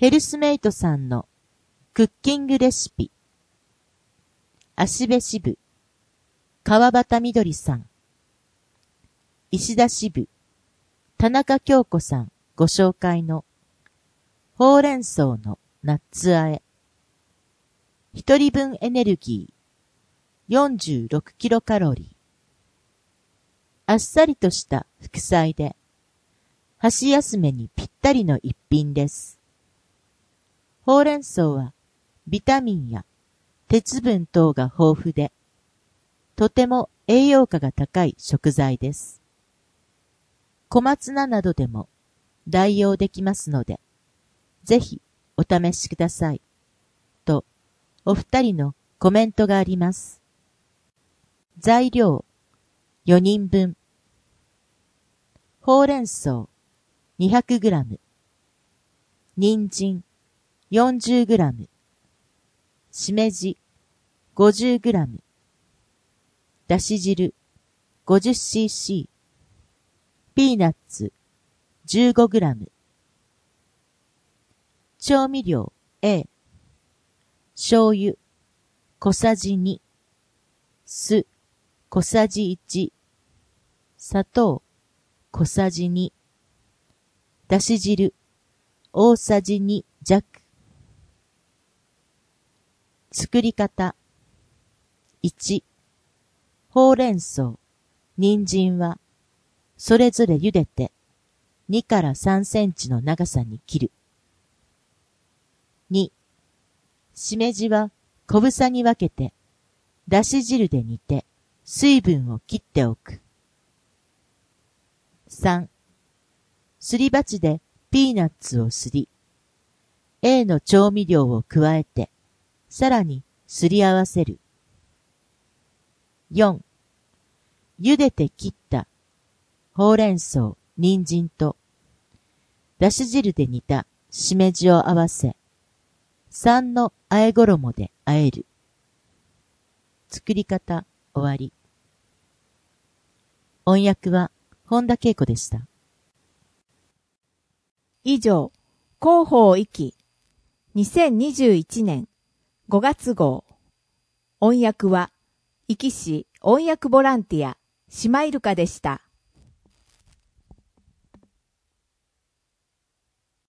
ヘルスメイトさんのクッキングレシピ。芦部支部、川端みどりさん。石田支部、田中京子さんご紹介のほうれん草のナッツ和え。一人分エネルギー46キロカロリー。あっさりとした副菜で、箸休めにぴったりの一品です。ほうれん草はビタミンや鉄分等が豊富で、とても栄養価が高い食材です。小松菜などでも代用できますので、ぜひお試しください。と、お二人のコメントがあります。材料4人分。ほうれん草 200g、人参 40g、しめじ 50g、だし汁 50cc、ピーナッツ 15g、調味料 A、醤油小さじ2、酢小さじ1、砂糖小さじ2、だし汁大さじ2弱。作り方。1、ほうれん草、人参はそれぞれ茹でて2から3センチの長さに切る。2、しめじは小房に分けてだし汁で煮て水分を切っておく。3、すり鉢でピーナッツをすり、A の調味料を加えて、さらにすり合わせる。4、茹でて切ったほうれん草、人参と、だし汁で煮たしめじを合わせ、3の和え衣で和える。作り方終わり。音訳は本田恵子でした。 以上、広報意気2021年5月号。音訳は、壱岐市音訳ボランティア、シマイルカでした。